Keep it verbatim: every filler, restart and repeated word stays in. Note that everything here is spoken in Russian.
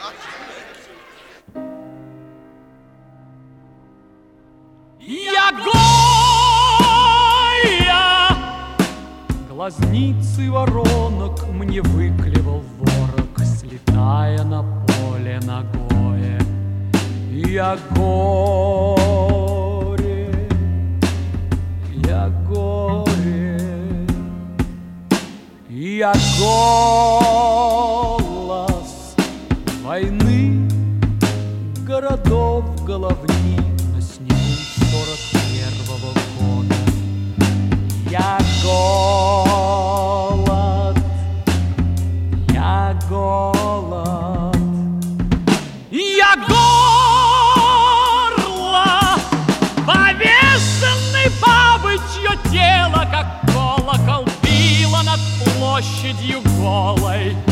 Я Гоя! Глазницы воронок мне выклевал ворог, слетая на поле нагое. Я горе, я горе, я голос войны городов головни на снегу сорок первого года. Я голод, я голод, я горло, повешенный бабы, чье тело, как колокол, било над площадью голой.